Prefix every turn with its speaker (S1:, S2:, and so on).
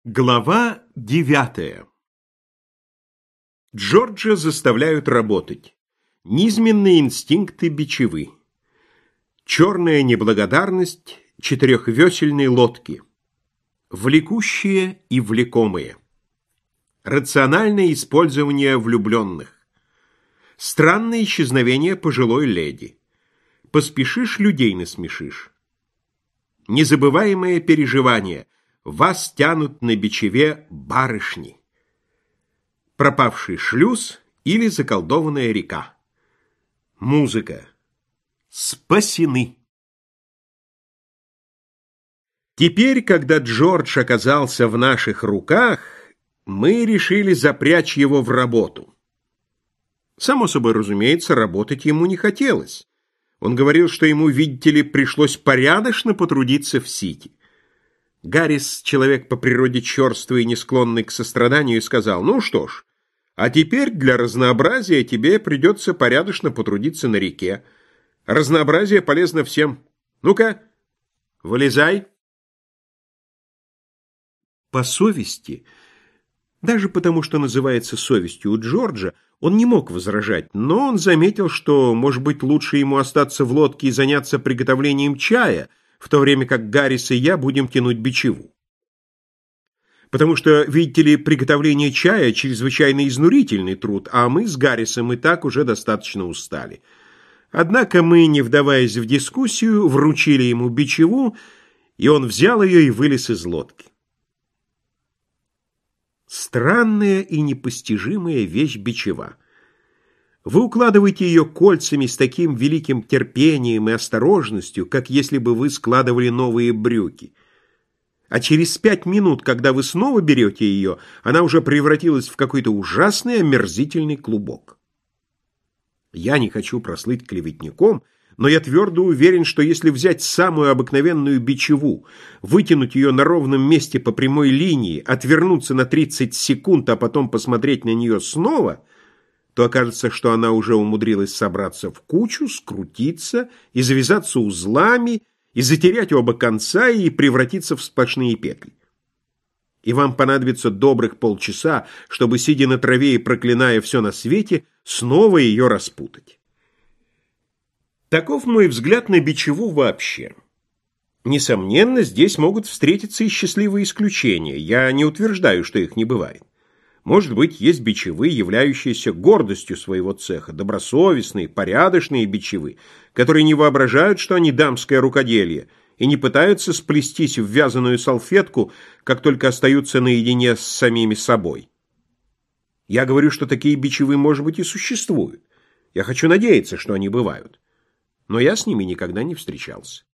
S1: Глава 9. Джорджа заставляют работать. Низменные инстинкты бичевы. Черная неблагодарность четырехвесельной лодки. Влекущие и влекомые. Рациональное использование влюбленных. Странное исчезновение пожилой леди. Поспешишь, людей насмешишь. Незабываемое переживание. Вас тянут на бичеве барышни. Пропавший шлюз или заколдованная река. Музыка. Спасены. Теперь, когда Джордж оказался в наших руках, мы решили запрячь его в работу. Само собой разумеется, работать ему не хотелось. Он говорил, что ему, видите ли, пришлось порядочно потрудиться в Сити. Гаррис, человек по природе черствый и не склонный к состраданию, сказал: «Ну что ж, а теперь для разнообразия тебе придется порядочно потрудиться на реке. Разнообразие полезно всем. Ну-ка, вылезай». По совести, даже потому, что называется совестью у Джорджа, он не мог возражать, но он заметил, что, может быть, лучше ему остаться в лодке и заняться приготовлением чая, в то время как Гаррис и я будем тянуть бичеву. Потому что, видите ли, приготовление чая — чрезвычайно изнурительный труд, а мы с Гаррисом и так уже достаточно устали. Однако мы, не вдаваясь в дискуссию, вручили ему бичеву, и он взял ее и вылез из лодки. Странная и непостижимая вещь бичева. Вы укладываете ее кольцами с таким великим терпением и осторожностью, как если бы вы складывали новые брюки. А через 5 минут, когда вы снова берете ее, она уже превратилась в какой-то ужасный омерзительный клубок. Я не хочу прослыть клеветником, но я твердо уверен, что если взять самую обыкновенную бичеву, вытянуть ее на ровном месте по прямой линии, отвернуться на 30 секунд, а потом посмотреть на нее снова, то окажется, что она уже умудрилась собраться в кучу, скрутиться и завязаться узлами, и затерять оба конца, и превратиться в сплошные петли. И вам понадобится добрых полчаса, чтобы, сидя на траве и проклиная все на свете, снова ее распутать. Таков мой взгляд на бичеву вообще. Несомненно, здесь могут встретиться и счастливые исключения. Я не утверждаю, что их не бывает. Может быть, есть бичевы, являющиеся гордостью своего цеха, добросовестные, порядочные бичевы, которые не воображают, что они дамское рукоделие, и не пытаются сплестись в вязаную салфетку, как только остаются наедине с самими собой. Я говорю, что такие бичевы, может быть, и существуют. Я хочу надеяться, что они бывают. Но я с ними никогда не встречался.